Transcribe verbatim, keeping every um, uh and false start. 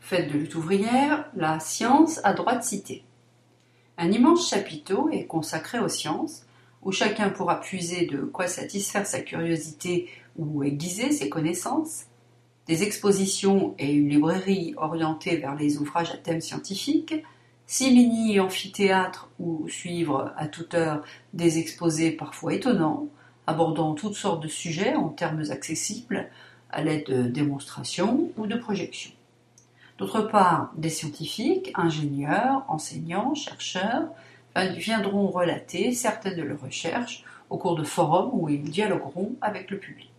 Fête de lutte ouvrière, la science a droit de citer. Un immense chapiteau est consacré aux sciences, où chacun pourra puiser de quoi satisfaire sa curiosité ou aiguiser ses connaissances. Des expositions et une librairie orientée vers les ouvrages à thème scientifique, six mini-amphithéâtres où suivre à toute heure des exposés parfois étonnants, abordant toutes sortes de sujets en termes accessibles, à l'aide de démonstrations ou de projections. D'autre part, des scientifiques, ingénieurs, enseignants, chercheurs viendront relater certaines de leurs recherches au cours de forums où ils dialogueront avec le public.